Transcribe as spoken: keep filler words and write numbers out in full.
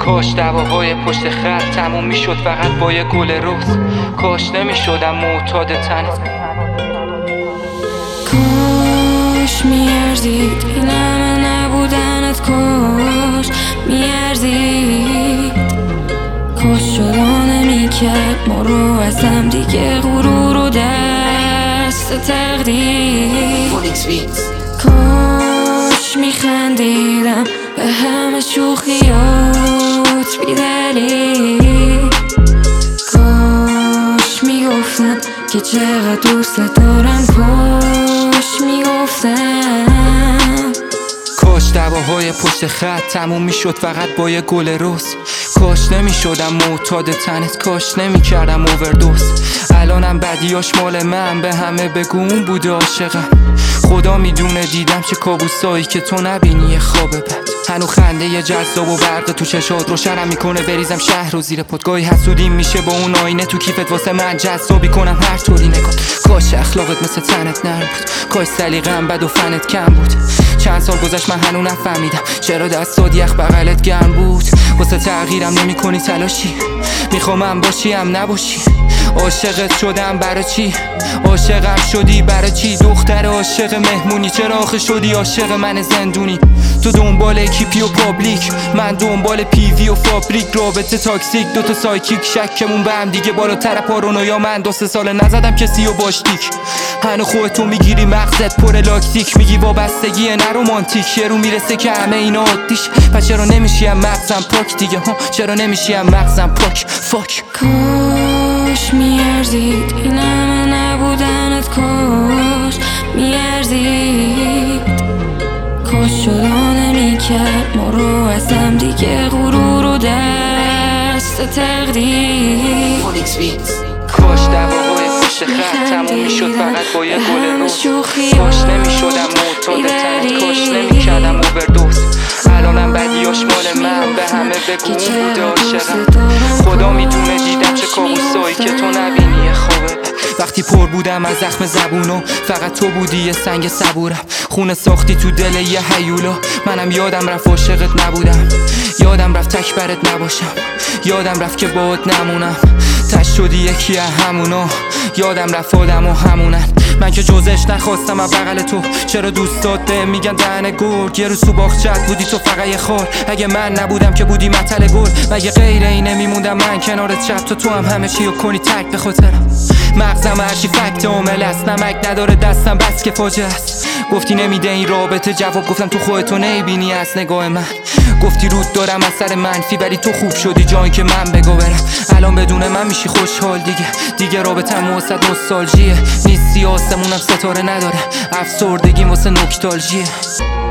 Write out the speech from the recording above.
کاش دعواهای پشت خط تموم میشد فقط با یه گل روز. کاش نمیشدم معتاد تنت. کاش میارزید این همه نبودنت، کاش میارزید. کاش جدا نمیکرد ما رو از هم دیگه، غرور و دست تقدیر. کاش میخندیدم به همه شوخیات بی دلیل. کاش میگفتم که چقدر دوست دارم، کاش میگفتم. کاش دعواهای پشت خط تموم میشد فقط با یه گل روز. کاش نمیشدم معتاد تنت، کاش نمیکردم اووردوز. الانم بدیاش مال من، به همه بگو اون بوده عاشقم. خدا میدونه دیدم چه کابوسایی که تو نبینی یه خواب بد. هنو خنده یه جذاب و برق تو چشات روشنم میکنه بریزم شهر رو زیر پدگاهی حسودیم میشه با اون آینه تو کیفت واسه من جذابی کنم هر طوری نکن. کاش اخلاقت مثل تنت نرم بود، کاش سلیقه‌ام بد و فنت کم بود. چند سال گذشت من هنو نفهمیدم چرا دستات یخ بغلت گرم بود. واسه تغییرم نمی کنی تلاشی، میخوام من باشی هم نباشی. عاشقت شدم برای چی؟ عاشقم شدی برای چی؟ دختر عاشق مهمونی، چرا آخه شدی عاشق من زندونی؟ تو دنبال اکیپی و پابلیک، من دنبال پیوی و فابریک. رابطه تاکسیک، دوتا سایکیک، شکمون به هم دیگه بالاتر پارانویا. من دو سه سال نزدم کسی و باشتیک. هنو خودتو میگیری مغزت پر لاکتیک، میگی وابستگی نه رومانتیک. یه رو میرسه که همه اینا عادیش، پس چرا نمیشیم مغزم پاک دیگه ها؟ چرا نمیشیم مغزم پاک؟ فاک. کاش میارزید این همه نبودنت، کاش میارزید. کاش جدا نمیکرد ما رو از هم دیگه، غرور و دست تقدیر. کاش دعواهای پشت خط تموم میشد فقط با یه گل روز. کاش نمیشدم معتاد تنت، کاش نمیکردم اووردوز. الانم بدیاش مال من، به همه بگو اون بوده عاشقم. خدا میدونه دیدم چه کابوسایی که تو نبینی یه خوابه. وقتی پر بودم از زخم زبونو، فقط تو بودی یه سنگ صبورم. خونه ساختی تو دل یه هیولا، منم یادم رفت عاشقت نبودم. یادم رفت تک برت نباشم، یادم رفت که باهات نمونم. تش شدی یکی از همونا، یادم رفت آدم و همونن. من که جزش نخواستم از بغل تو، چرا دوستات به میگن دهن گرگ؟ یه روز تو باغچت بودی تو فقط یه خار، اگه من نبودم که بودی مطل گل. مگه غیر اینه میموندم من کنارت شب تا تو هم همه چیو کنی تک به خاطرم؟ مغزم هرچی فکت عامل است، نمک نداره دستم بس که فاجعه است. گفتی نمیده این رابطه جواب، گفتم تو خودتو نمیبینی از نگاه من. گفتی رود دارم اثر منفی، ولی تو خوب شدی جایی که من بگو برم. الان بدون من میشی خوشحال دیگه، دیگه رابطم واسه نوستالژیه. نیستی آسمونم ستاره نداره، افسردگیم واسه نوکتالژیه.